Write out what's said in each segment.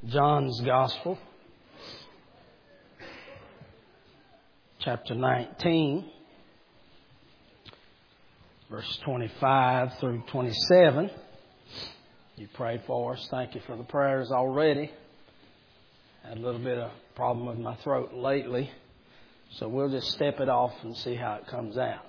John's Gospel, chapter 19, verse 25 through 27. You prayed for us. Thank you for the prayers already. Had a little bit of problem with my throat lately, so we'll just step it off and see how it comes out.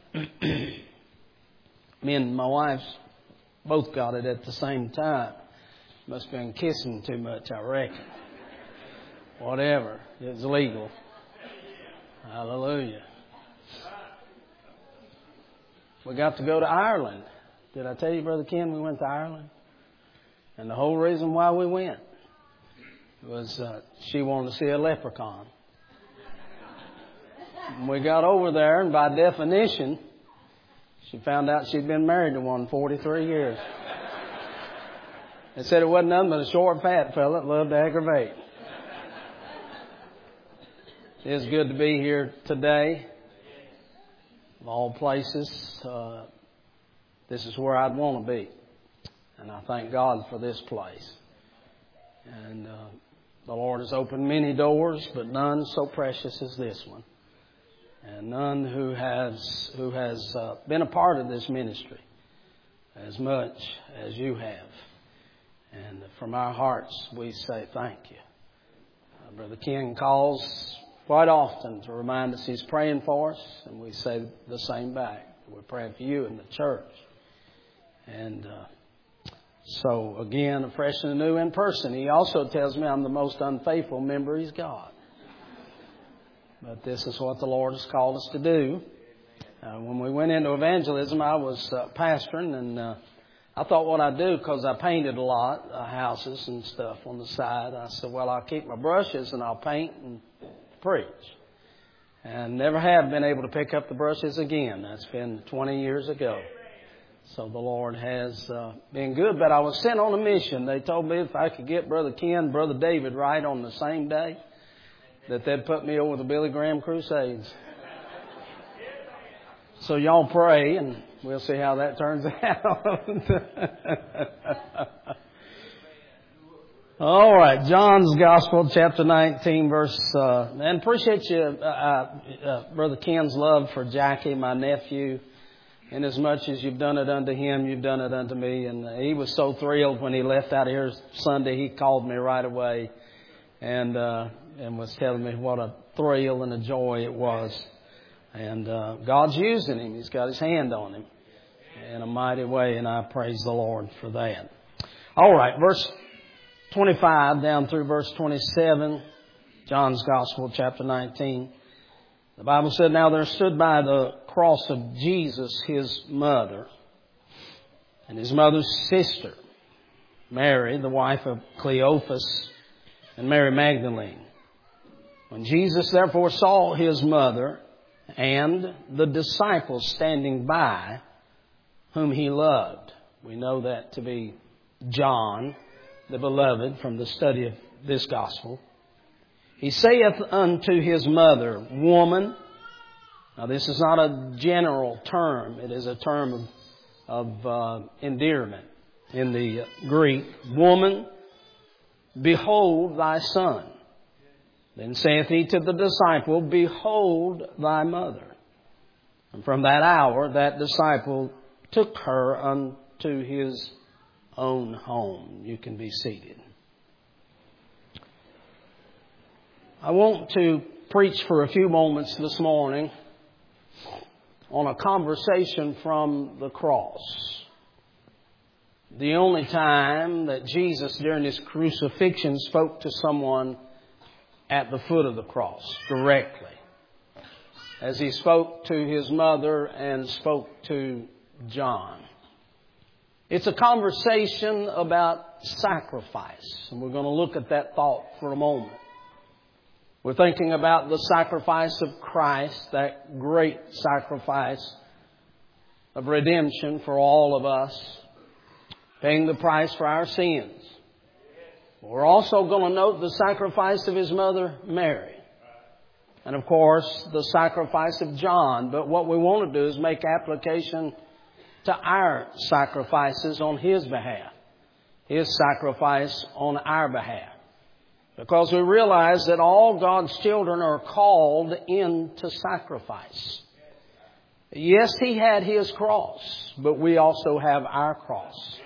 Me and my wife both got it at the same time. Must have been kissing too much, I reckon. Whatever. It's legal. Hallelujah. We got to go to Ireland. Did I tell you, Brother Ken, we went to Ireland? And the whole reason why we went was she wanted to see a leprechaun. And we got over there, and by definition, she found out she'd been married to one 43 years. They said it wasn't nothing but a short, fat fella that loved to aggravate. It's good to be here today. Of all places, this is where I'd want to be. And I thank God for this place. And the Lord has opened many doors, but none so precious as this one. And none who has been a part of this ministry as much as you have. And from our hearts, we say thank you. Brother Ken calls quite often to remind us he's praying for us, and we say the same back. We're praying for you in the church. And so, again, afresh and anew in person, he also tells me I'm the most unfaithful member he's got. But this is what the Lord has called us to do. When we went into evangelism, I was pastoring, and I thought what I'd do, because I painted a lot, houses and stuff on the side. I said, well, I'll keep my brushes and I'll paint and preach. And never have been able to pick up the brushes again. That's been 20 years ago. So the Lord has been good. But I was sent on a mission. They told me if I could get Brother Ken, Brother David right on the same day, that they'd put me over the Billy Graham Crusades. So y'all pray, and we'll see how that turns out. All right, John's Gospel, chapter 19, verse... and appreciate you, Brother Ken's love for Jackie, my nephew. And as much as you've done it unto him, you've done it unto me. And he was so thrilled when he left out of here Sunday. He called me right away and was telling me what a thrill and a joy it was. And God's using him. He's got his hand on him in a mighty way, and I praise the Lord for that. All right, verse 25 down through verse 27, John's Gospel, chapter 19. The Bible said, now there stood by the cross of Jesus his mother and his mother's sister, Mary, the wife of Cleophas, and Mary Magdalene. When Jesus therefore saw his mother and the disciples standing by, whom he loved. We know that to be John, the beloved, from the study of this gospel. He saith unto his mother, Woman. Now this is not a general term. It is a term of endearment in the Greek. Woman, behold thy son. Then saith he to the disciple, Behold thy mother. And from that hour that disciple took her unto his own home. You can be seated. I want to preach for a few moments this morning on a conversation from the cross. The only time that Jesus during his crucifixion spoke to someone at the foot of the cross directly, as he spoke to his mother and spoke to John. It's a conversation about sacrifice, and we're going to look at that thought for a moment. We're thinking about the sacrifice of Christ, that great sacrifice of redemption for all of us, paying the price for our sins. We're also going to note the sacrifice of his mother, Mary. And of course, the sacrifice of John. But what we want to do is make application to our sacrifices on his behalf. His sacrifice on our behalf. because we realize that all God's children are called into sacrifice. Yes, He had His cross, but we also have our cross.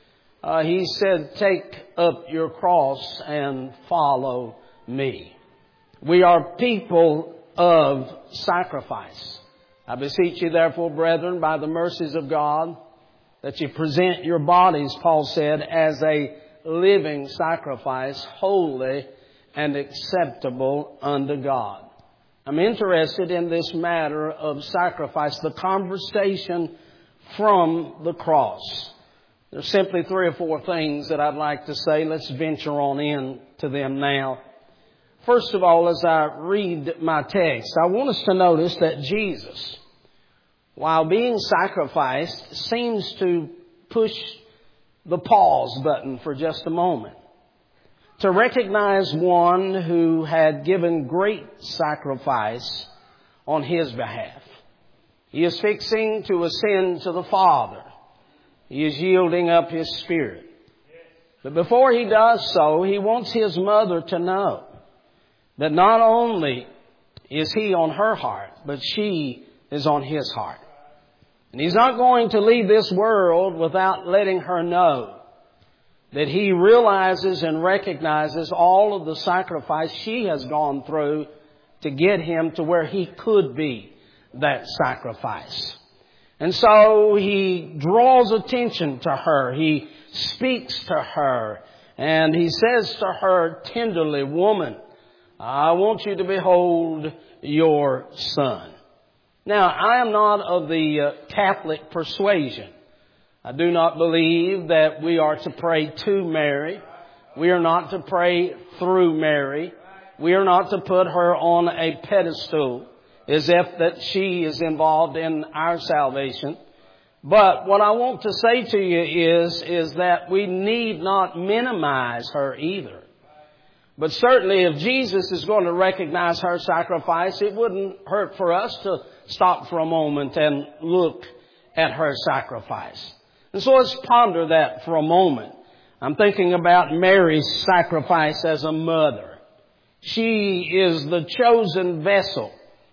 He said, take up your cross and follow me. We are people of sacrifice. I beseech you, therefore, brethren, by the mercies of God, that you present your bodies, Paul said, as a living sacrifice, holy and acceptable unto God. I'm interested in this matter of sacrifice, the conversation from the cross. There's simply 3 or 4 things that I'd like to say. Let's venture on into them now. First of all, as I read my text, I want us to notice that Jesus, while being sacrificed, seems to push the pause button for just a moment, to recognize one who had given great sacrifice on His behalf. He is fixing to ascend to the Father. He is yielding up His Spirit. But before He does so, He wants His mother to know that not only is He on her heart, but she is on His heart. And He's not going to leave this world without letting her know that He realizes and recognizes all of the sacrifice she has gone through to get Him to where He could be that sacrifice. And so He draws attention to her. He speaks to her. And He says to her tenderly, woman, I want you to behold your son. Now, I am not of the Catholic persuasion. I do not believe that we are to pray to Mary. We are not to pray through Mary. We are not to put her on a pedestal as if that she is involved in our salvation. But what I want to say to you is that we need not minimize her either. But certainly if Jesus is going to recognize her sacrifice, it wouldn't hurt for us to stop for a moment and look at her sacrifice. And so let's ponder that for a moment. I'm thinking about Mary's sacrifice as a mother. She is the chosen vessel,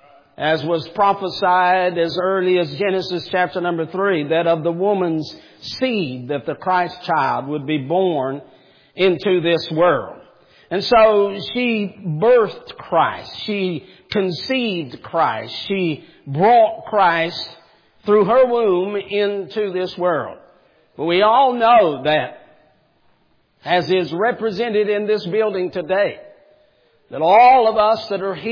as was prophesied as early as Genesis chapter number 3, that of the woman's seed that the Christ child would be born into this world. And so she birthed Christ. She conceived Christ. She brought Christ through her womb into this world. But we all know that, as is represented in this building today, that all of us that are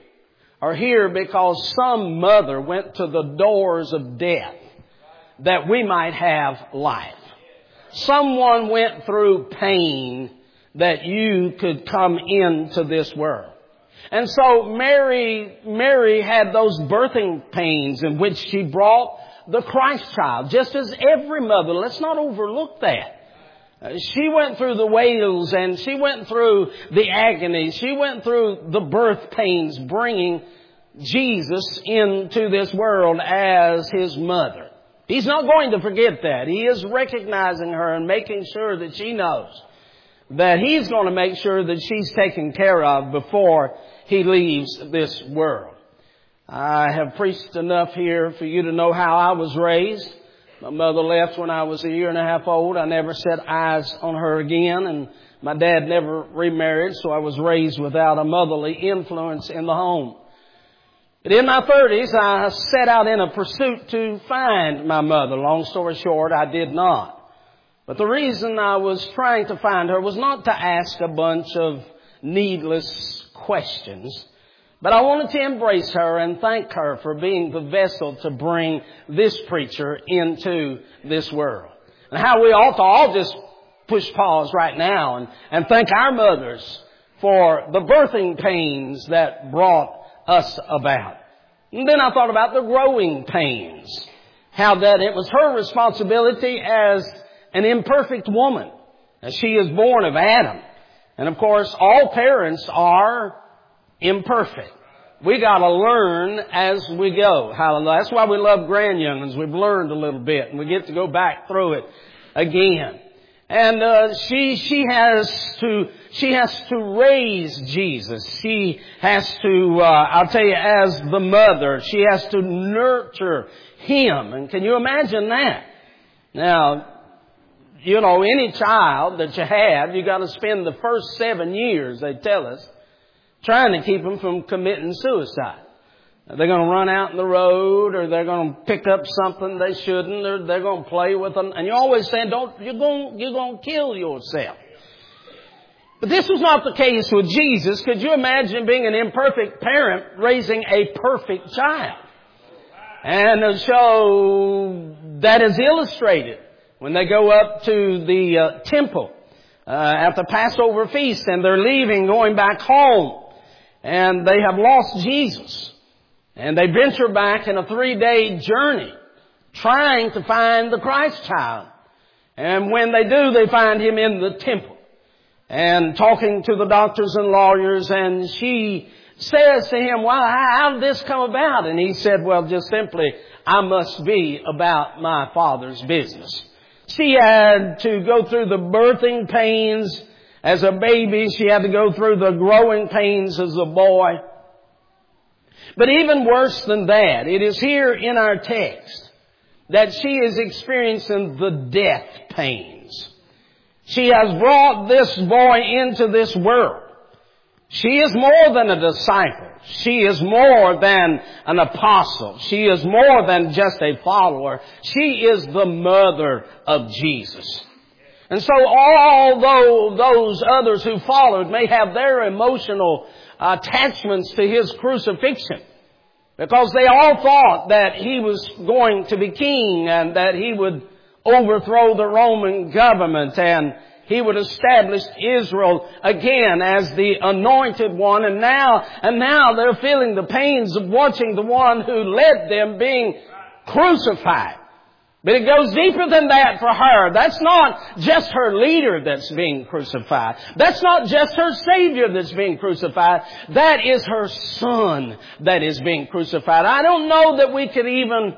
here because some mother went to the doors of death that we might have life. Someone went through pain that you could come into this world. And so Mary had those birthing pains in which she brought the Christ child, just as every mother. Let's not overlook that. She went through the wails and she went through the agony. She went through the birth pains, bringing Jesus into this world as His mother. He's not going to forget that. He is recognizing her and making sure that she knows that He's going to make sure that she's taken care of before He leaves this world. I have preached enough here for you to know how I was raised. My mother left when I was 1.5 years old. I never set eyes on her again, and my dad never remarried, so I was raised without a motherly influence in the home. But in my 30s, I set out in a pursuit to find my mother. Long story short, I did not. But the reason I was trying to find her was not to ask a bunch of needless questions, but I wanted to embrace her and thank her for being the vessel to bring this preacher into this world. And how we ought to all just push pause right now and thank our mothers for the birthing pains that brought us about. And then I thought about the growing pains, how that it was her responsibility as an imperfect woman, as she is born of Adam. And of course, all parents are imperfect. We got to learn as we go. Hallelujah. That's why we love grandyoungins. We've learned a little bit and we get to go back through it again. And she has to raise Jesus. She has to, I'll tell you, as the mother, she has to nurture Him. And can you imagine that? Now, you know, any child that you have, you got to spend the first 7 years, they tell us, trying to keep them from committing suicide. They're going to run out in the road, or they're going to pick up something they shouldn't, or they're going to play with them. And you're always saying, you're going to kill yourself. But this was not the case with Jesus. Could you imagine being an imperfect parent raising a perfect child? And so that is illustrated when they go up to the temple at the Passover feast, and they're leaving, going back home, and they have lost Jesus. And they venture back in a 3-day journey trying to find the Christ child. And when they do, they find Him in the temple and talking to the doctors and lawyers. And she says to him, well, how did this come about? And he said, well, just simply, I must be about my Father's business. She had to go through the birthing pains as a baby. She had to go through the growing pains as a boy. But even worse than that, it is here in our text that she is experiencing the death pains. She has brought this boy into this world. She is more than a disciple. She is more than an apostle. She is more than just a follower. She is the mother of Jesus. And so although those others who followed may have their emotional attachments to His crucifixion, because they all thought that He was going to be king and that He would overthrow the Roman government and He would establish Israel again as the anointed one. And now they're feeling the pains of watching the one who led them being crucified. But it goes deeper than that for her. That's not just her leader that's being crucified. That's not just her Savior that's being crucified. That is her Son that is being crucified. I don't know that we could even...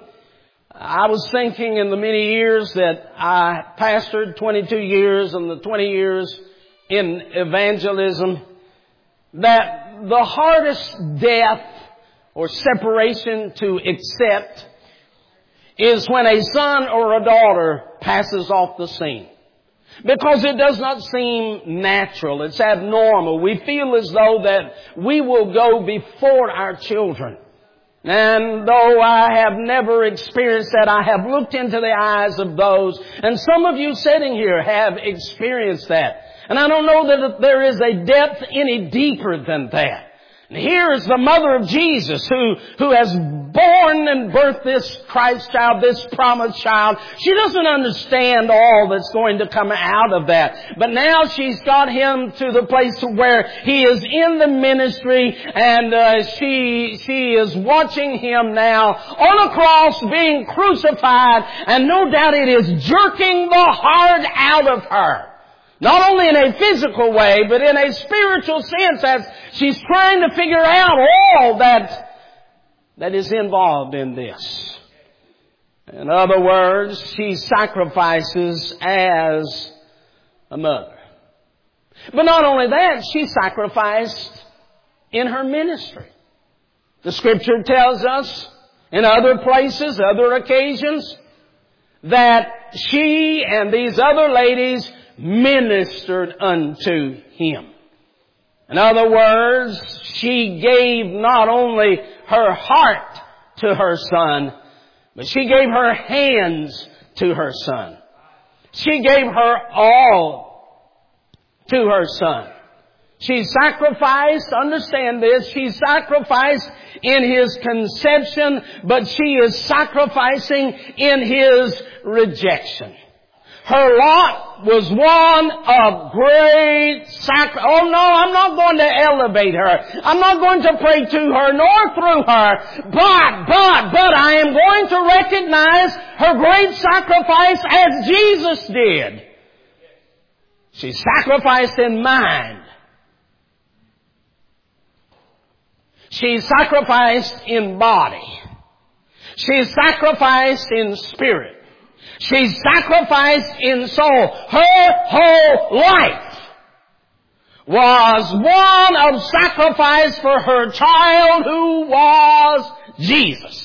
I was thinking in the many years that I pastored, 22 years, and the 20 years in evangelism, that the hardest death or separation to accept is when a son or a daughter passes off the scene. Because it does not seem natural. It's abnormal. We feel as though that we will go before our children. And though I have never experienced that, I have looked into the eyes of those. And some of you sitting here have experienced that. And I don't know that there is a depth any deeper than that. And here is the mother of Jesus who has born and birthed this Christ child, this promised child. She doesn't understand all that's going to come out of that. But now she's got Him to the place where He is in the ministry, and she is watching Him now on a cross being crucified, and no doubt it is jerking the heart out of her. Not only in a physical way, but in a spiritual sense, as she's trying to figure out all that is involved in this. In other words, she sacrifices as a mother. But not only that, she sacrificed in her ministry. The Scripture tells us in other places, other occasions, that she and these other ladies ministered unto Him. In other words, she gave not only her heart to her Son, but she gave her hands to her Son. She gave her all to her Son. She sacrificed, understand this, she sacrificed in His conception, but she is sacrificing in His rejection. Her lot was one of great sacrifice. Oh no, I'm not going to elevate her. I'm not going to pray to her nor through her. But I am going to recognize her great sacrifice as Jesus did. She sacrificed in mind. She sacrificed in body. She sacrificed in spirit. She sacrificed in soul. Her whole life was one of sacrifice for her child who was Jesus.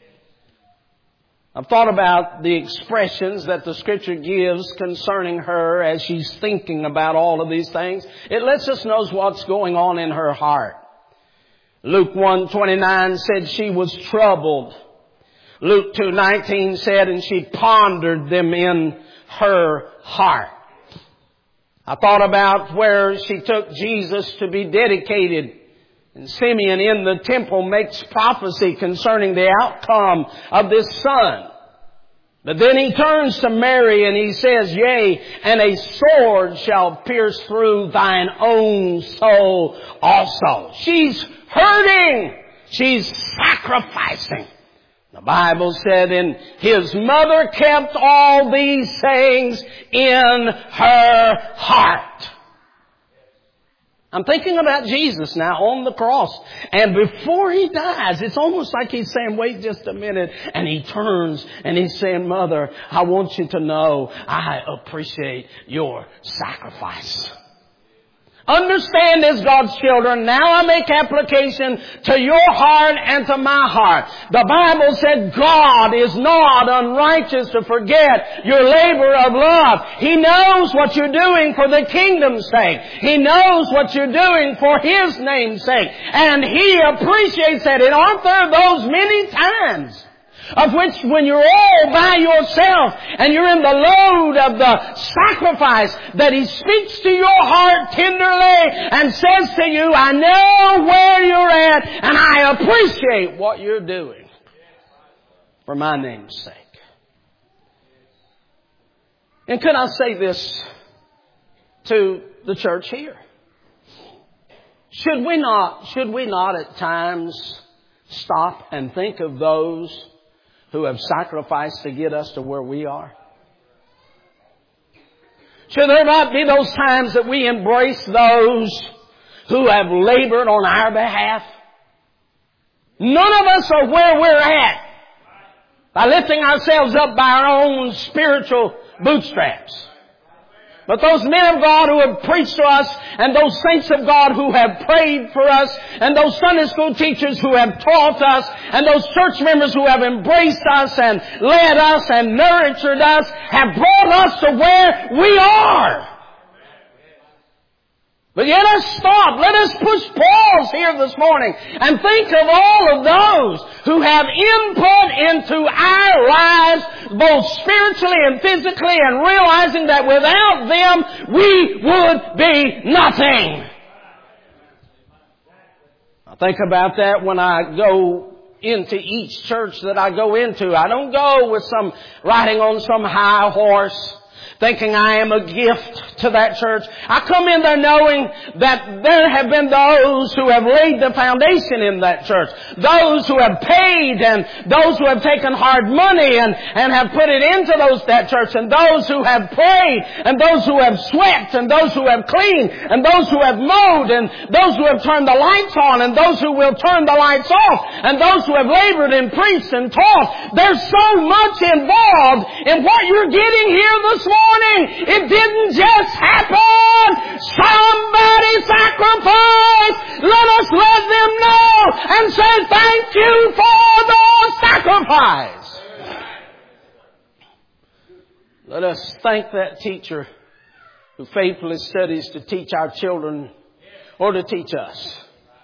I've thought about the expressions that the Scripture gives concerning her as she's thinking about all of these things. It lets us know what's going on in her heart. Luke 1:29 said she was troubled. Luke 2:19 said, and she pondered them in her heart. I thought about where she took Jesus to be dedicated. And Simeon in the temple makes prophecy concerning the outcome of this son. But then he turns to Mary and he says, yea, and a sword shall pierce through thine own soul also. She's hurting. She's sacrificing. The Bible said, and his mother kept all these things in her heart. I'm thinking about Jesus now on the cross. And before he dies, it's almost like he's saying, wait just a minute. And he turns and he's saying, Mother, I want you to know I appreciate your sacrifice. Understand as God's children, now I make application to your heart and to my heart. The Bible said God is not unrighteous to forget your labor of love. He knows what you're doing for the kingdom's sake. He knows what you're doing for His name's sake. And He appreciates that. And aren't there those many times of which when you're all by yourself and you're in the load of the sacrifice that He speaks to your heart tenderly and says to you, I know where you're at and I appreciate what you're doing for my name's sake. And could I say this to the church here? Should we not at times stop and think of those who have sacrificed to get us to where we are? Should there not be those times that we embrace those who have labored on our behalf? None of us are where we're at by lifting ourselves up by our own spiritual bootstraps. But those men of God who have preached to us, and those saints of God who have prayed for us, and those Sunday school teachers who have taught us, and those church members who have embraced us and led us and nurtured us, have brought us to where we are. But let us stop. Let us push pause here this morning and think of all of those who have input into our lives, both spiritually and physically, and realizing that without them, we would be nothing. I think about that when I go into each church that I go into. I don't go with some riding on some high horse, thinking I am a gift to that church. I come in there knowing that there have been those who have laid the foundation in that church. Those who have paid and those who have taken hard money and have put it into that church. And those who have prayed and those who have swept and those who have cleaned and those who have mowed and those who have turned the lights on and those who will turn the lights off and those who have labored and preached and taught. There's so much involved in what you're getting here this morning. It didn't just happen. Somebody sacrificed. Let us let them know and say thank you for the sacrifice. Let us thank that teacher who faithfully studies to teach our children or to teach us.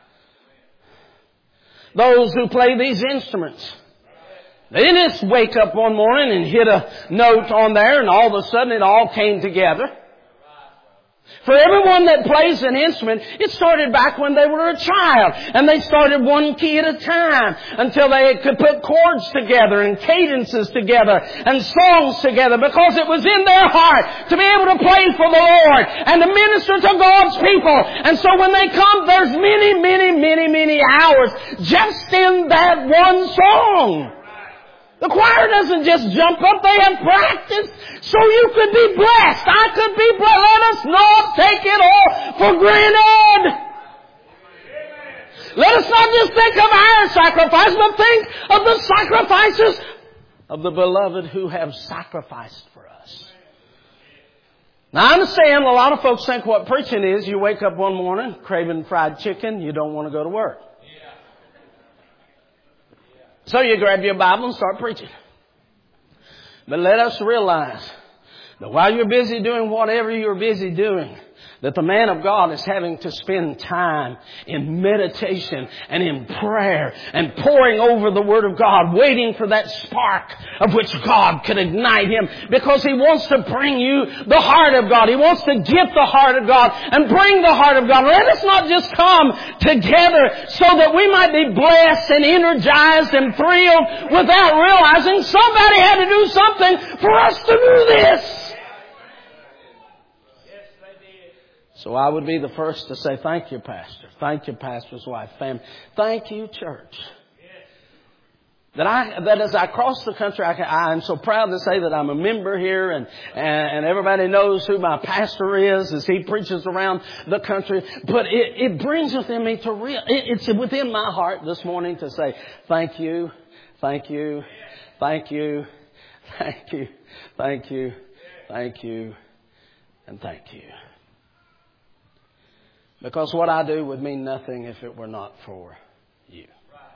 Those who play these instruments. They didn't just wake up one morning and hit a note on there and all of a sudden it all came together. For everyone that plays an instrument, it started back when they were a child. And they started one key at a time until they could put chords together and cadences together and songs together because it was in their heart to be able to play for the Lord and to minister to God's people. And so when they come, there's many hours just in that one song. The choir doesn't just jump up. They have practiced so you could be blessed. I could be blessed. Let us not take it all for granted. Let us not just think of our sacrifice, but think of the sacrifices of the beloved who have sacrificed for us. Now I understand a lot of folks think what preaching is, you wake up one morning craving fried chicken, you don't want to go to work. So you grab your Bible and start preaching. But let us realize that while you're busy doing whatever you're busy doing, that the man of God is having to spend time in meditation and in prayer and poring over the Word of God, waiting for that spark of which God could ignite him, because He wants to bring you the heart of God. He wants to get the heart of God and bring the heart of God. Let us not just come together so that we might be blessed and energized and thrilled without realizing somebody had to do something for us to do this. So I would be the first to say, thank you, Pastor. Thank you, Pastor's wife, family. Thank you, church. That as I cross the country, I'm so proud to say that I'm a member here, and everybody knows who my pastor is as he preaches around the country. But it brings within me it's within my heart this morning to say, thank you, thank you, thank you, thank you, thank you, thank you, and thank you. Because what I do would mean nothing if it were not for you.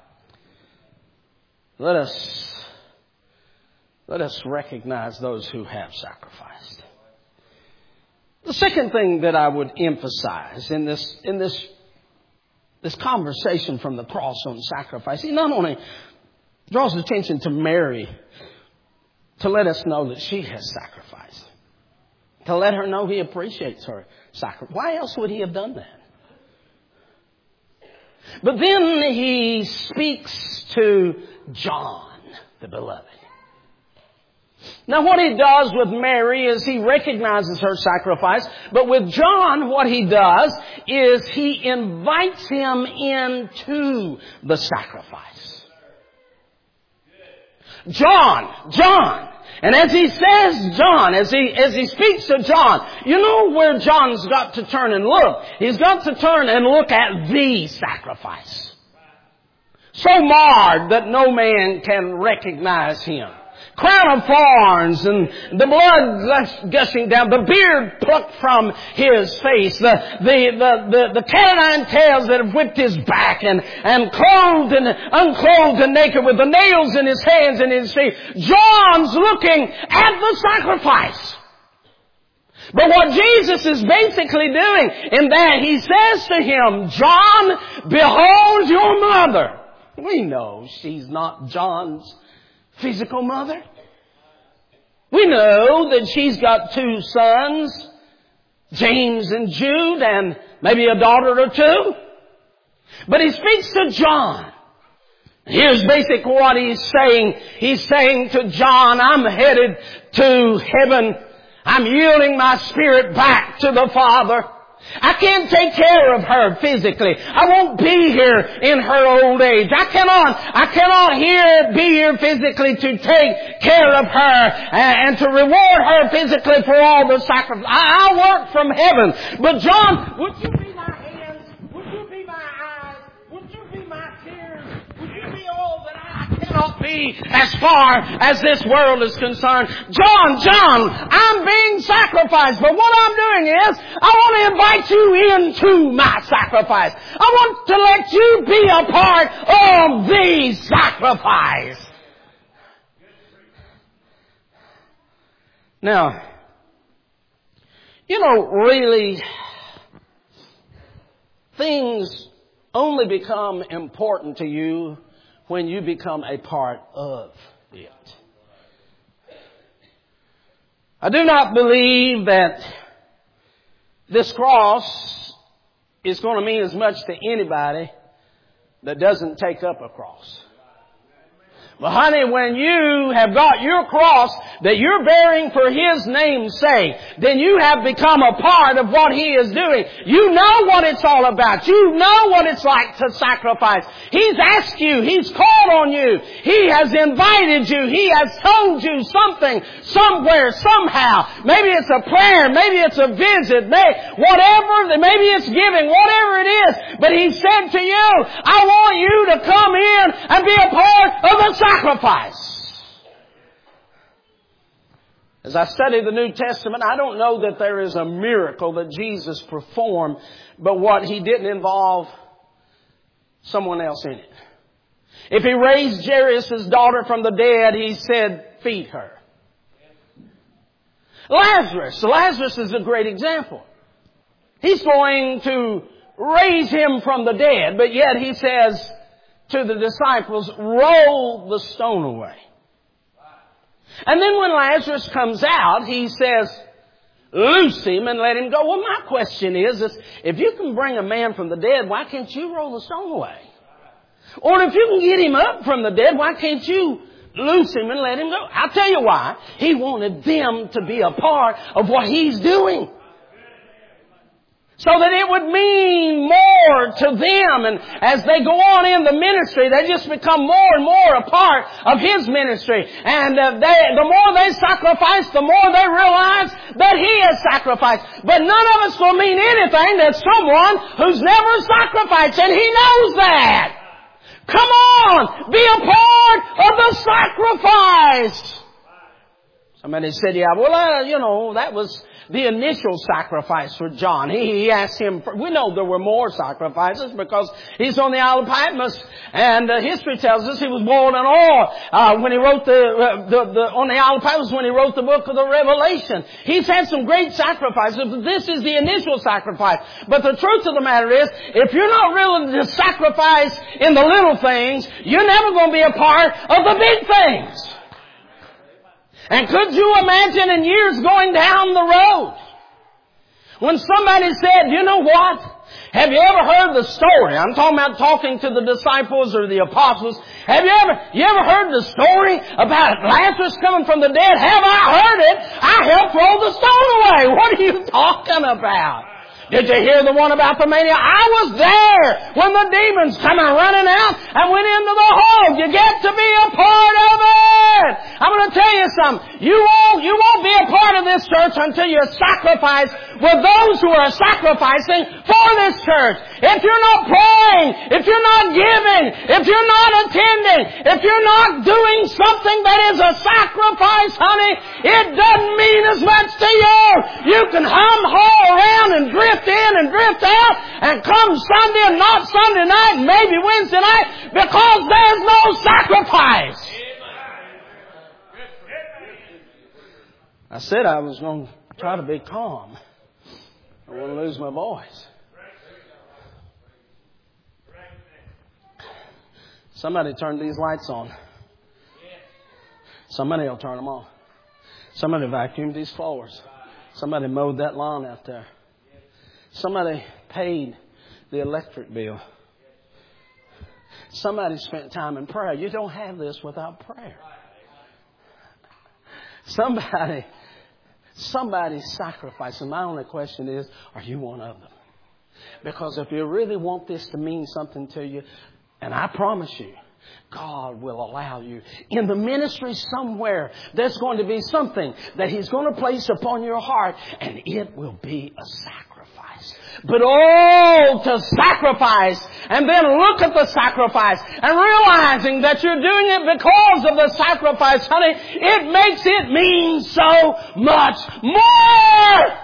Let us recognize those who have sacrificed. The second thing that I would emphasize in this conversation from the cross on sacrifice, he not only draws attention to Mary to let us know that she has sacrificed, to let her know He appreciates her sacrifice. Why else would He have done that? But then He speaks to John, the beloved. Now what He does with Mary is He recognizes her sacrifice. But with John, what He does is He invites him into the sacrifice. John. And as he says John, as he speaks to John, you know where John's got to turn and look. He's got to turn and look at the sacrifice. So marred that no man can recognize Him. Crown of thorns and the blood gushing down, the beard plucked from His face, the cat o' nine tails that have whipped His back, and clothed and unclothed and naked with the nails in His hands and His feet. John's looking at the sacrifice. But what Jesus is basically doing in that, He says to him, John, behold your mother. We know she's not John's physical mother. We know that she's got two sons, James and Jude, and maybe a daughter or two. But He speaks to John. Here's basically what He's saying. He's saying to John, I'm headed to heaven. I'm yielding my spirit back to the Father. I can't take care of her physically. I won't be here in her old age. I cannot be here physically to take care of her and to reward her physically for all the sacrifice. I work from heaven. But John, would you be my hands? Would you be my eyes? Would you be my tears? Would you be all that I cannot be as far as this world is concerned? John, I'm being sacrificed. But what I'm doing is, I want to invite you into my sacrifice. I want to let you be a part of the sacrifice. Now, really, things only become important to you when you become a part of it. I do not believe that this cross is going to mean as much to anybody that doesn't take up a cross. But honey, when you have got your cross that you're bearing for His name's sake, then you have become a part of what He is doing. You know what it's all about. You know what it's like to sacrifice. He's asked you. He's called on you. He has invited you. He has told you something, somewhere, somehow. Maybe it's a prayer. Maybe it's a visit. Maybe it's giving. Whatever it is. But He said to you, I want you to come in and be a part of the sacrifice. As I study the New Testament, I don't know that there is a miracle that Jesus performed, but what He didn't involve someone else in it. If He raised Jairus' daughter from the dead, He said, feed her. Lazarus is a great example. He's going to raise him from the dead, but yet He says to the disciples, roll the stone away. And then when Lazarus comes out, He says, loose him and let him go. Well, my question is if you can bring a man from the dead, why can't you roll the stone away? Or if you can get him up from the dead, why can't you loose him and let him go? I'll tell you why. He wanted them to be a part of what He's doing. So that it would mean more to them. And as they go on in the ministry, they just become more and more a part of His ministry. And the more they sacrifice, the more they realize that He has sacrificed. But none of it's going to mean anything to someone who's never sacrificed. And He knows that. Come on! Be a part of the sacrifice! Somebody said, yeah, well, that was the initial sacrifice for John. He asked him, we know there were more sacrifices because he's on the Isle of Patmos, and history tells us he was boiled in oil when he wrote on the Isle of Patmos when he wrote the book of the Revelation. He's had some great sacrifices, but this is the initial sacrifice. But the truth of the matter is, if you're not willing to sacrifice in the little things, you're never going to be a part of the big things. And could you imagine in years going down the road when somebody said, you know what? Have you ever heard the story? I'm talking to the disciples or the apostles. Have you ever heard the story about Lazarus coming from the dead? Have I heard it? I helped roll the stone away. What are you talking about? Did you hear the one about the maniac? I was there when the demons come running out and went into the hole. You get to be a part of it. I'm going to tell you something. You won't be a part of this church until you sacrifice with those who are sacrificing for this church. If you're not praying, if you're not giving, if you're not attending, if you're not doing something that is a sacrifice, honey, it doesn't mean as much to you. You can haul around and drift in and drift out and come Sunday and not Sunday night and maybe Wednesday night because there's no sacrifice. I said I was going to try to be calm. I want to lose my voice. Somebody turn these lights on. Somebody will turn them off. Somebody vacuumed these floors. Somebody mowed that lawn out there. Somebody paid the electric bill. Somebody spent time in prayer. You don't have this without prayer. Somebody sacrificed. And my only question is, are you one of them? Because if you really want this to mean something to you, and I promise you, God will allow you. In the ministry somewhere, there's going to be something that He's going to place upon your heart, and it will be a sacrifice. But to sacrifice and then look at the sacrifice and realizing that you're doing it because of the sacrifice, honey, it makes it mean so much more.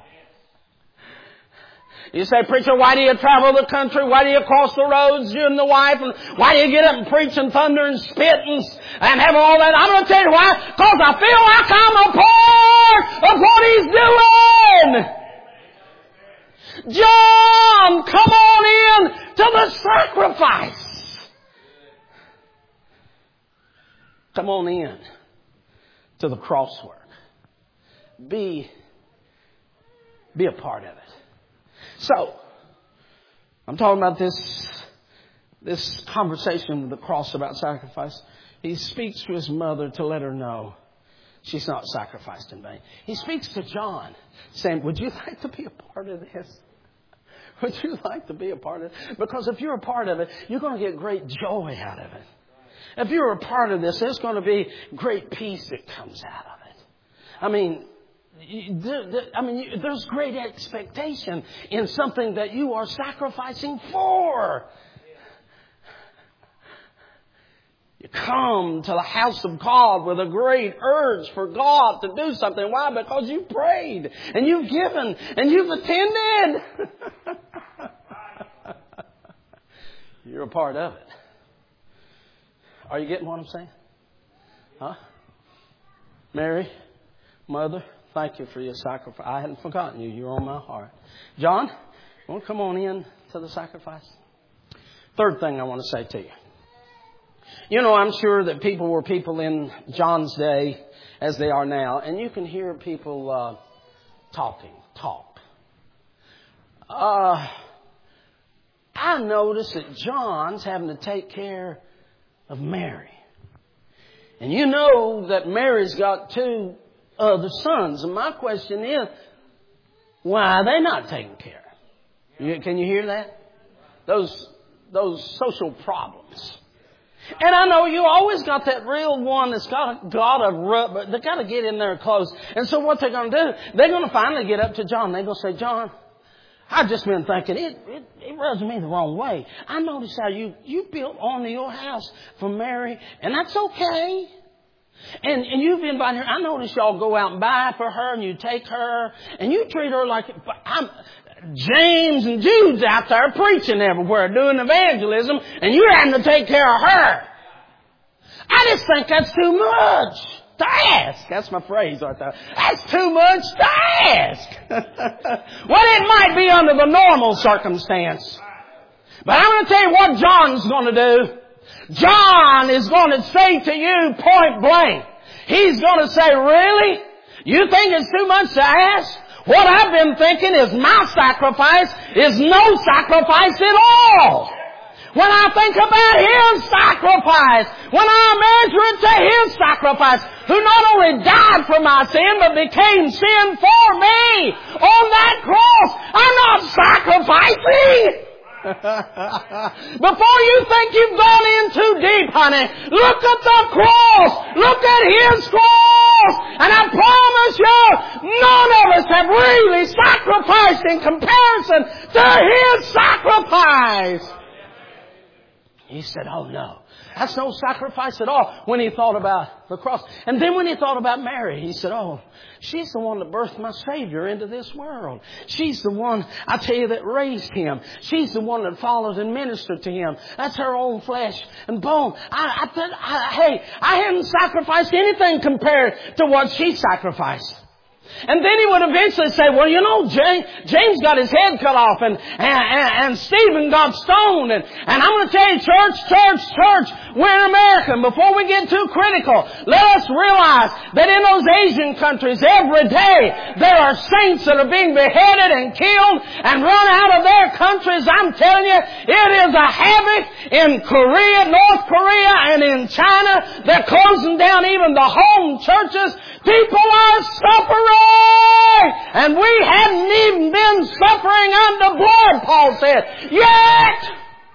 You say, preacher, why do you travel the country? Why do you cross the roads, you and the wife? And why do you get up and preach and thunder and spit and have all that? I'm going to tell you why. Because I feel like I'm a part of what He's doing. John, come on in to the sacrifice. Come on in to the cross work. Be a part of it. So, I'm talking about this conversation with the cross about sacrifice. He speaks to his mother to let her know she's not sacrificed in vain. He speaks to John saying, would you like to be a part of this? Would you like to be a part of it? Because if you're a part of it, you're going to get great joy out of it. If you're a part of this, there's going to be great peace that comes out of it. I mean, there's great expectation in something that you are sacrificing for. You come to the house of God with a great urge for God to do something. Why? Because you prayed and you've given and you've attended. You're a part of it. Are you getting what I'm saying? Huh? Mary, Mother, thank you for your sacrifice. I hadn't forgotten you. You're on my heart. John, you want to come on in to the sacrifice? Third thing I want to say to you. You know, I'm sure that people were people in John's day as they are now. And you can hear people talk. I noticed that John's having to take care of Mary. And you know that Mary's got 2 other sons. And my question is, why are they not taken care of? Can you hear that? Those social problems. And I know you always got that real one that's got a rub, but they got to get in there close. And so what they're going to do, they're going to finally get up to John. They're going to say, John, I've just been thinking, it rubs me the wrong way. I noticed how you built onto your house for Mary, and that's okay. And you've invited her. I noticed y'all go out and buy for her, and you take her, and you treat her like James and Jude's out there preaching everywhere, doing evangelism, and you're having to take care of her. I just think that's too much to ask. That's my phrase right there. That's too much to ask. Well, it might be under the normal circumstance. But I'm going to tell you what John's going to do. John is going to say to you point blank. He's going to say, really? You think it's too much to ask? What I've been thinking is my sacrifice is no sacrifice at all. When I think about His sacrifice, when I measure it to His sacrifice, who not only died for my sin, but became sin for me on that cross, I'm not sacrificing. Before you think you've gone in too deep, honey, look at the cross. Look at His cross. And I promise you, none of us have really sacrificed in comparison to His sacrifice. He said, oh no, that's no sacrifice at all, when he thought about the cross. And then when he thought about Mary, he said, oh, she's the one that birthed my Savior into this world. She's the one, I tell you, that raised Him. She's the one that followed and ministered to Him. That's her own flesh and bone. I hadn't sacrificed anything compared to what she sacrificed. And then he would eventually say, well, you know, James got his head cut off and Stephen got stoned. And I'm going to tell you, church, we're in America. And before we get too critical, let us realize that in those Asian countries every day there are saints that are being beheaded and killed and run out of their countries. I'm telling you, it is a havoc in Korea, North Korea, and in China. They're closing down even the home churches. People are suffering, and we hadn't even been suffering under blood, Paul said, yet.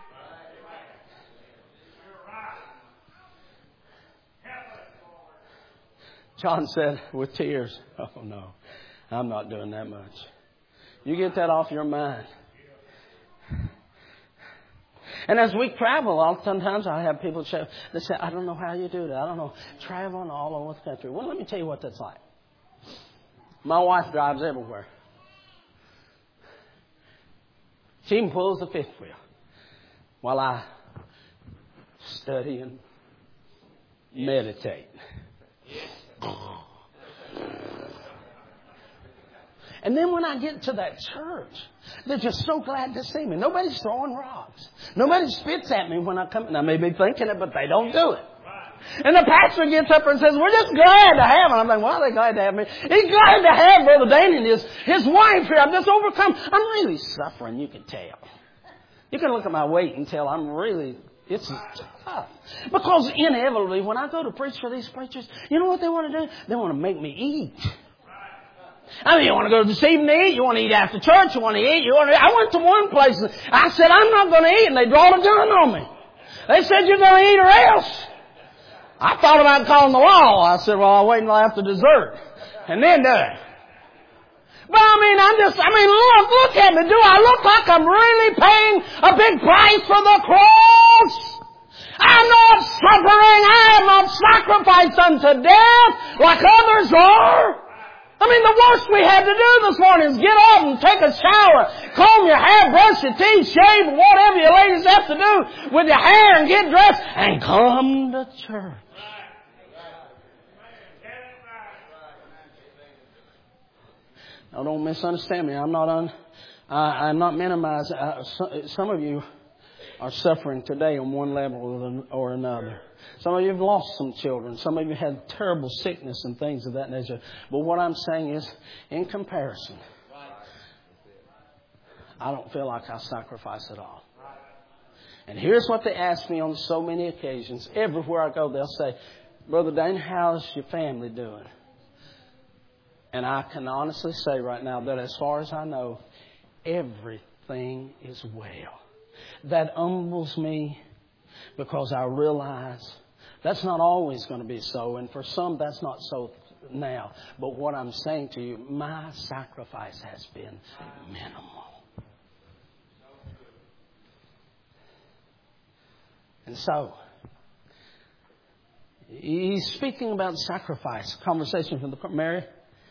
John said with tears, oh no, I'm not doing that much. You get that off your mind. And as we travel, sometimes I have people say, I don't know how you do that. I don't know. Traveling all over the country. Well, let me tell you what that's like. My wife drives everywhere. She even pulls the fifth wheel while I study and meditate. And then when I get to that church, they're just so glad to see me. Nobody's throwing rocks. Nobody spits at me when I come. Now, I may be thinking it, but they don't do it. And the pastor gets up and says, we're just glad to have him. I'm like, why are they glad to have me? He's glad to have Brother Danny and his wife here. I'm just overcome. I'm really suffering, you can tell. You can look at my weight and tell it's tough. Because inevitably, when I go to preach for these preachers, you know what they want to do? They want to make me eat. I mean, you want to go this evening to eat? You want to eat after church? You want to eat? I went to one place and I said, I'm not going to eat. And they brought a gun on me. They said, you're going to eat or else. I thought about calling the law. I said, well, I'll wait until after dessert and then do it. But look at me. Do I look like I'm really paying a big price for the cross? I'm not suffering. I am not sacrificed unto death like others are. I mean, the worst we had to do this morning is get up and take a shower, comb your hair, brush your teeth, shave, whatever you ladies have to do with your hair and get dressed and come to church. Now, don't misunderstand me. I'm not minimizing. Some of you are suffering today on one level or another. Some of you have lost some children. Some of you had terrible sickness and things of that nature. But what I'm saying is, in comparison, I don't feel like I sacrifice at all. And here's what they ask me on so many occasions. Everywhere I go, they'll say, Brother Dane, how's your family doing? And I can honestly say right now that as far as I know, everything is well. That humbles me because I realize that's not always going to be so. And for some, that's not so now. But what I'm saying to you, my sacrifice has been minimal. And so, he's speaking about sacrifice. Conversation from the Mary.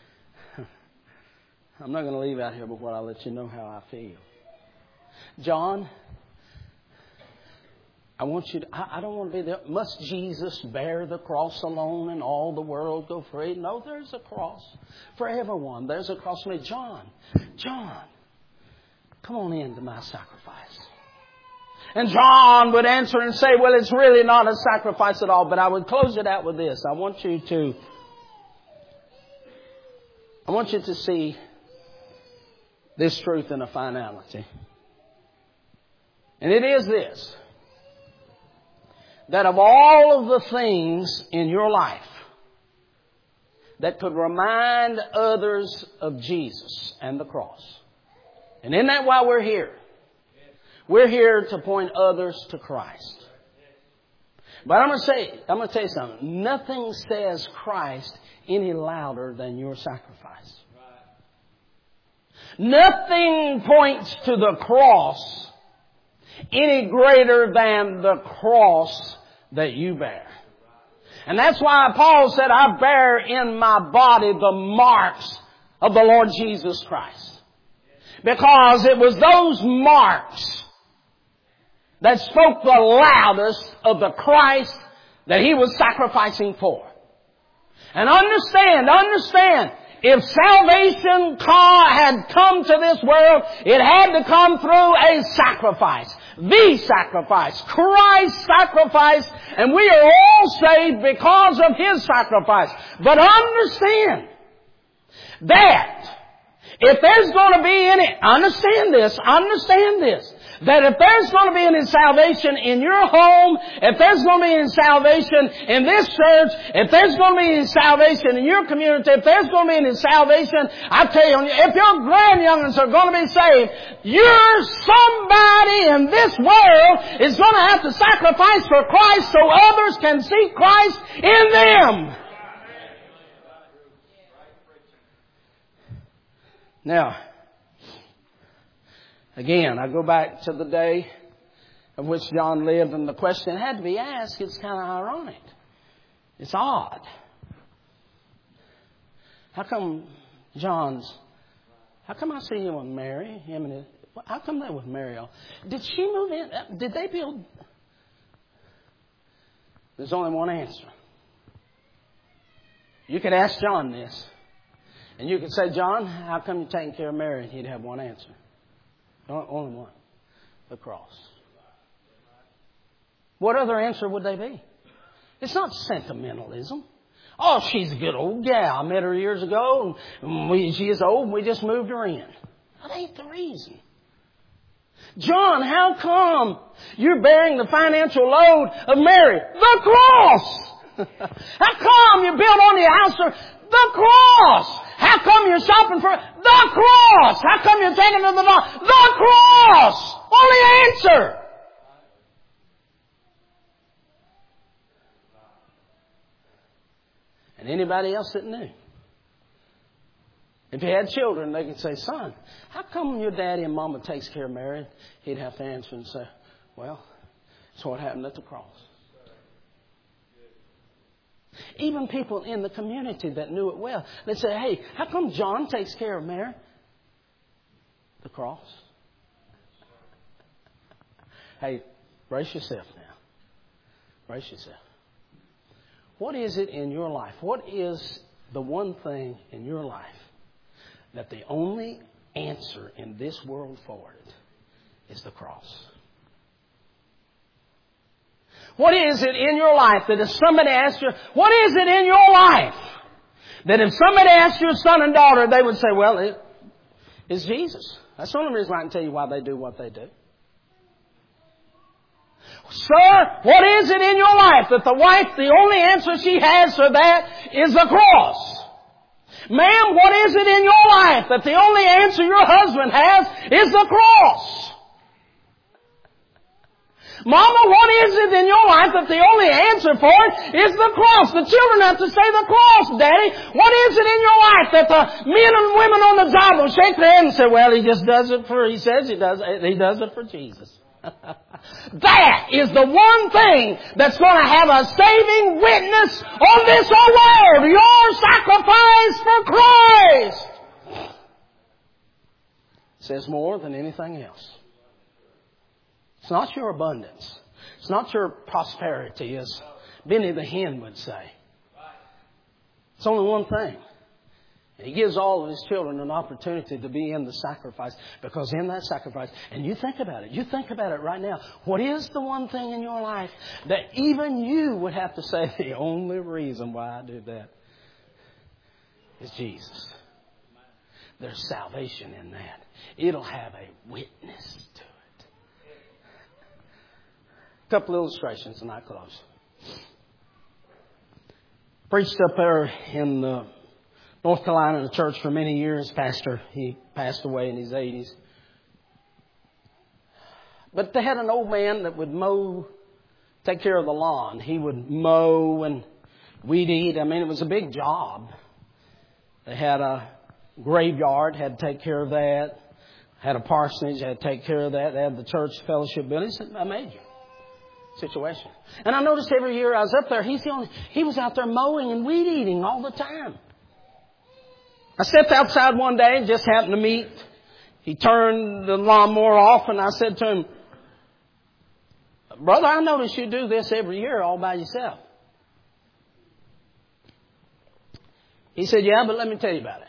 I'm not going to leave out here before I let you know how I feel. John, I want you to, I don't want to be there. Must Jesus bear the cross alone and all the world go free? No, there's a cross for everyone. There's a cross for me. John, come on into my sacrifice. And John would answer and say, well, it's really not a sacrifice at all. But I would close it out with this. I want you to see this truth in a finality. And it is this. That of all of the things in your life that could remind others of Jesus and the cross. And isn't that why we're here? We're here to point others to Christ. But I'm going to tell you something. Nothing says Christ any louder than your sacrifice. Nothing points to the cross any greater than the cross that you bear. And that's why Paul said, I bear in my body the marks of the Lord Jesus Christ. Because it was those marks that spoke the loudest of the Christ that He was sacrificing for. And understand, if salvation had come to this world, it had to come through a sacrifice. The sacrifice. Christ's sacrifice. And we are all saved because of His sacrifice. But understand that if there's going to be any, understand this, that if there's going to be any salvation in your home, if there's going to be any salvation in this church, if there's going to be any salvation in your community, if there's going to be any salvation, I tell you, if your grandyoungins are going to be saved, you're somebody in this world is going to have to sacrifice for Christ so others can see Christ in them. Now, again, I go back to the day of which John lived, and the question had to be asked. It's kind of ironic. It's odd. How come I see him with Mary? How come they with Mary? Did she move in? Did they build? There's only one answer. You could ask John this. And you could say, John, how come you're taking care of Mary? And he'd have one answer. Only one. The cross. What other answer would they be? It's not sentimentalism. Oh, she's a good old gal. I met her years ago. And she is old. And we just moved her in. That ain't the reason. John, how come you're bearing the financial load of Mary? The cross. How come you built on your house for the cross? How come you're shopping for the cross? How come you're taking to the doctor? The cross. Only answer. And anybody else that knew. If you had children, they could say, son, how come your daddy and mama takes care of Mary? He'd have to answer and say, well, it's what happened at the cross. Even people in the community that knew it well. They say, hey, how come John takes care of Mary? The cross. Hey, brace yourself now. Brace yourself. What is it in your life? What is the one thing in your life that the only answer in this world for it is the cross? What is it in your life that if somebody asks you, what is it in your life that if somebody asked your son and daughter, they would say, well, it's Jesus. That's the only reason I can tell you why they do what they do. Sir, what is it in your life that the wife, the only answer she has for that is the cross? Ma'am, what is it in your life that the only answer your husband has is the cross? Mama, what is it in your life that the only answer for it is the cross? The children have to say the cross, Daddy. What is it in your life that the men and women on the job will shake their head and say, well, he just does it for, he says he does it for Jesus. That is the one thing that's going to have a saving witness on this whole world. Your sacrifice for Christ. It says more than anything else. It's not your abundance. It's not your prosperity, as Benny the Hen would say. It's only one thing. And He gives all of His children an opportunity to be in the sacrifice. Because in that sacrifice, and you think about it. You think about it right now. What is the one thing in your life that even you would have to say, the only reason why I do that is Jesus. There's salvation in that. It'll have a witness to it. A couple illustrations and I close. Preached up there in North Carolina in a church for many years. Pastor, he passed away in his 80s. But they had an old man that would take care of the lawn. He would mow and weed eat. I mean, it was a big job. They had a graveyard, had to take care of that. Had a parsonage, had to take care of that. They had the church fellowship building. It's a major situation. And I noticed every year I was up there, he was out there mowing and weed eating all the time. I stepped outside one day and just happened to meet. He turned the lawnmower off and I said to him, brother, I notice you do this every year all by yourself. He said, yeah, but let me tell you about it.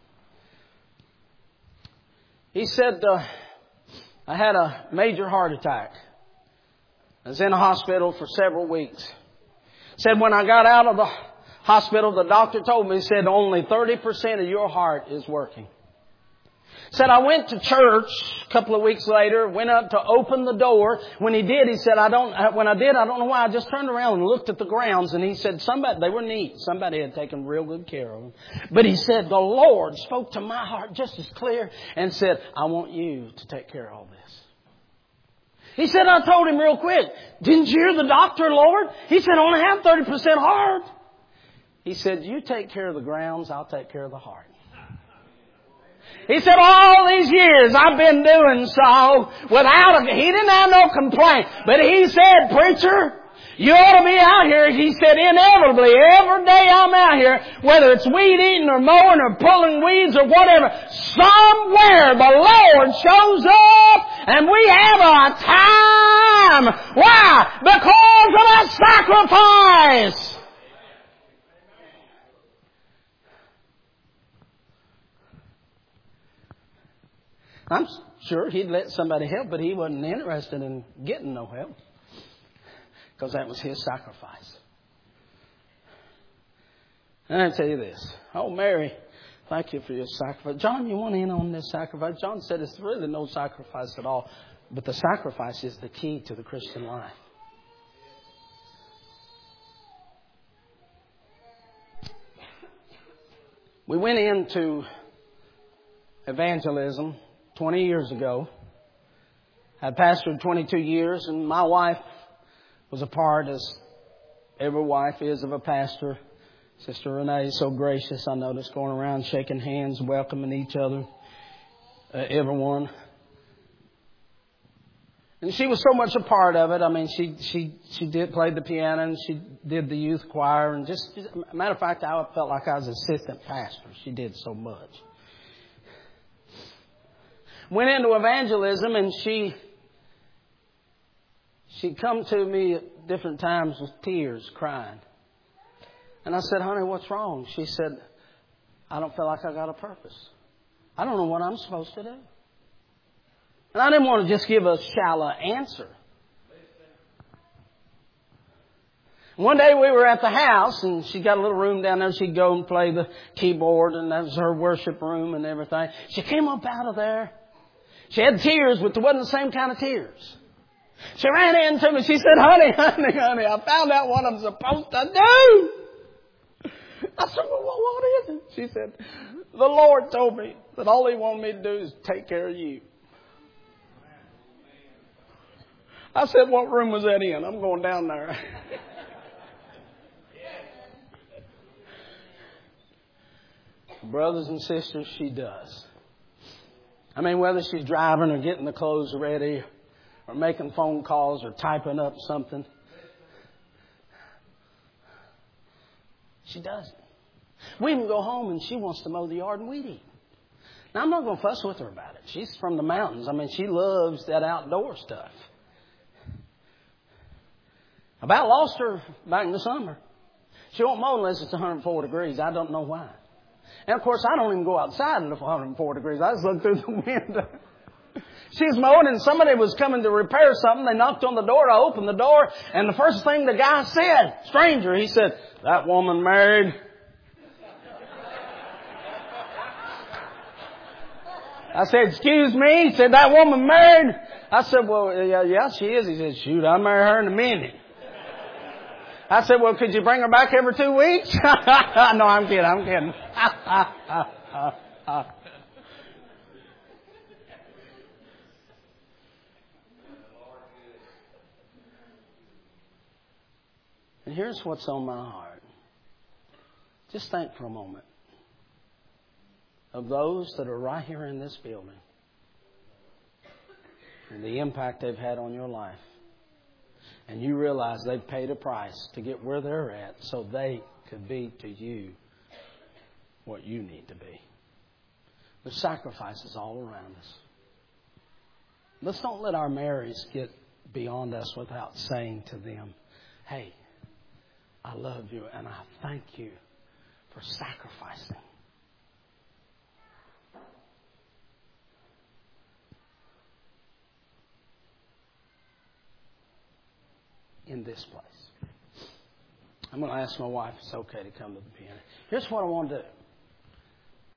He said, I had a major heart attack. I was in a hospital for several weeks. Said when I got out of the hospital, the doctor told me, he said, only 30% of your heart is working. Said I went to church a couple of weeks later, went up to open the door. When he did, he said, I don't know why. I just turned around and looked at the grounds and he said, they were neat. Somebody had taken real good care of them. But he said, the Lord spoke to my heart just as clear and said, I want you to take care of all this. He said, I told him real quick, didn't you hear the doctor, Lord? He said, I only have 30% heart. He said, you take care of the grounds, I'll take care of the heart. He said, all these years I've been doing so he didn't have no complaint. But he said, preacher, you ought to be out here. He said, inevitably, every day I'm out here, whether it's weed eating or mowing or pulling weeds or whatever, somewhere the Lord shows up and we have a time. Why? Because of a sacrifice. I'm sure he'd let somebody help, but he wasn't interested in getting no help. Because that was his sacrifice. And I tell you this. Oh, Mary, thank you for your sacrifice. John, you want in on this sacrifice? John said it's really no sacrifice at all. But the sacrifice is the key to the Christian life. We went into evangelism 20 years ago. I pastored 22 years, and my wife was a part, as every wife is, of a pastor. Sister Renee is so gracious, I noticed, going around shaking hands, welcoming each other, everyone. And she was so much a part of it. I mean, she did play the piano and she did the youth choir. And just matter of fact, I felt like I was assistant pastor. She did so much. Went into evangelism and she'd come to me at different times with tears, crying. And I said, honey, what's wrong? She said, I don't feel like I got a purpose. I don't know what I'm supposed to do. And I didn't want to just give a shallow answer. One day we were at the house and she got a little room down there. She'd go and play the keyboard and that was her worship room and everything. She came up out of there. She had tears, but it wasn't the same kind of tears. She ran into me. She said, honey, I found out what I'm supposed to do. I said, well, what is it? She said, the Lord told me that all He wanted me to do is take care of you. I said, what room was that in? I'm going down there. Brothers and sisters, she does. I mean, whether she's driving or getting the clothes ready or making phone calls or typing up something, she does it. We even go home and she wants to mow the yard and weed eat. Now, I'm not going to fuss with her about it. She's from the mountains. I mean, she loves that outdoor stuff. About lost her back in the summer. She won't mow unless it's 104 degrees. I don't know why. And, of course, I don't even go outside if it's 104 degrees. I just look through the window. She was mowing and somebody was coming to repair something. They knocked on the door. I opened the door. And the first thing the guy said, stranger, he said, that woman married? I said, excuse me? He said, that woman married? I said, well, yeah, she is. He said, shoot, I'll marry her in a minute. I said, well, could you bring her back every 2 weeks? No, I'm kidding. And here's what's on my heart. Just think for a moment of those that are right here in this building and the impact they've had on your life. And you realize they've paid a price to get where they're at so they could be to you what you need to be. There's sacrifices all around us. Let's don't let our Marys get beyond us without saying to them, hey, I love you and I thank you for sacrificing. In this place. I'm going to ask my wife if it's okay to come to the piano. Here's what I want to do.